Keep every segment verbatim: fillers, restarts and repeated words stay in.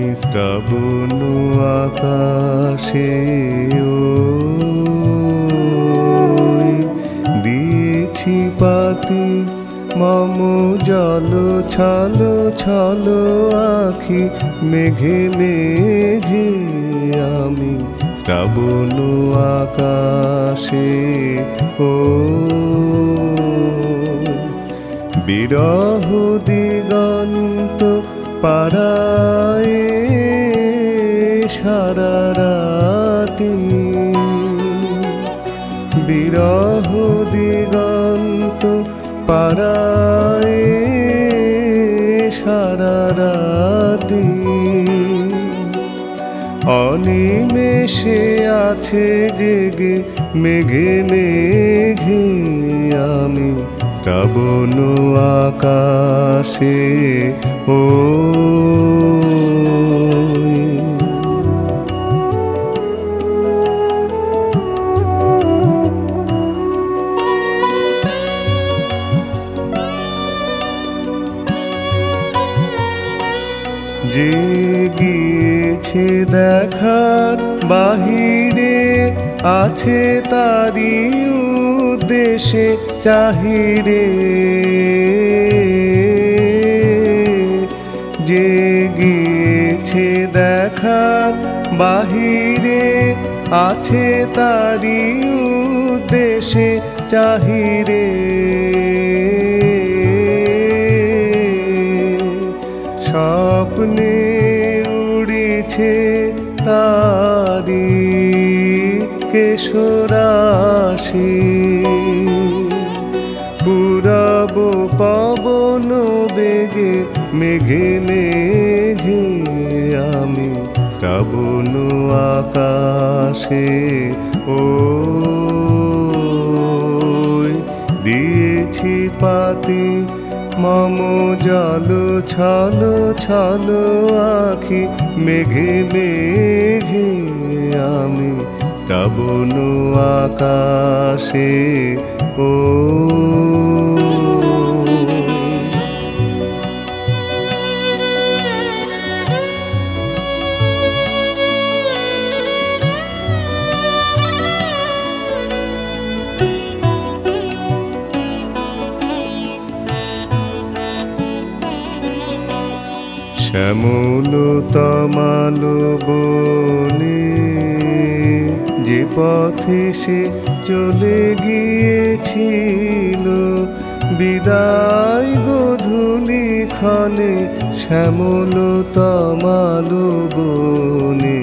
শ্রাবণ আকাশে দিয়েছি পাতি মম জল ছল ছল আখি মেঘে মেঘে আমি শ্রাবণ আকাশে ও বিরহ দিগন্ত পারায়ে সারা রাতি বিরহ দিগন্ত পারায়ে সারা রাতি অনিমেষে আছে জেগে মেঘে মেঘে আমি শ্রাবণ আকাশে ও যে গিয়েছে দেখার বাহিরে আছে তারি উদ্দেশে চাহিরে যে গিয়েছে দেখার বাহিরে আছে তারি উদ্দেশে চাহিরে স্বপ্নে উড়েছে তারি কেশরাশি পুরব পবন বেগে মেঘে মেঘে আমি শ্রাবণ আকাশে ও দিয়েছি পাতি মম জল ছল ছল আখি মেঘে মেঘে আমি শ্রাবণ আকাশে ও শ্যামল তমাল বনে যে পথে সে চলে গিয়েছিল বিদায় গোধূলি ক্ষণে শ্যামল তমাল বনে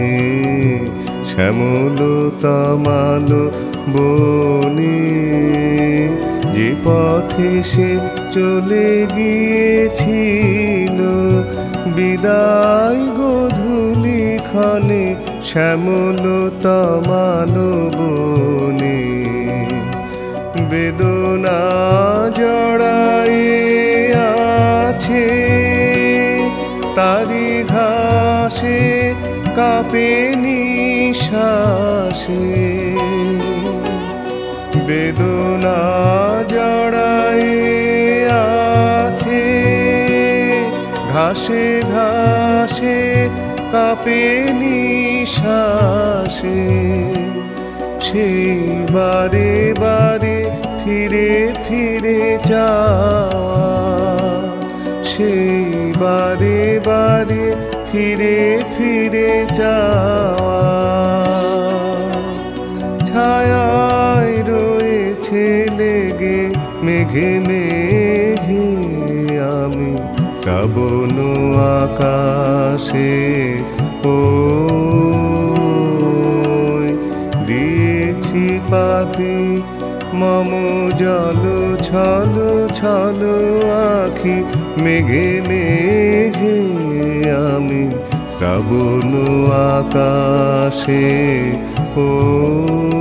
শ্যামল তমাল বনে যে পথে সে চলে গিয়েছিল বিদায় গোধূলি ক্ষণে শ্যামল তমাল বনে বেদনা জড়ায়ে আছে তারি ঘাসে কাঁপে নিঃশ্বাসে বেদনা জড়ায়ে আছে ঘাসে ঘাসে কাঁপে নিঃশ্বাসে সেই বারে বারে ফিরে ফিরে যাওয়া সেই বারে বারে ফিরে ফিরে যাওয়া ছায়ায় রয়েছে লেগে মেঘে মেঘে আমি শ্রাবণ আকাশে ও দিয়েছি পাতি মম জল ছল ছল আখি মেঘে মেঘে আমি শ্রাবণ আকাশে ও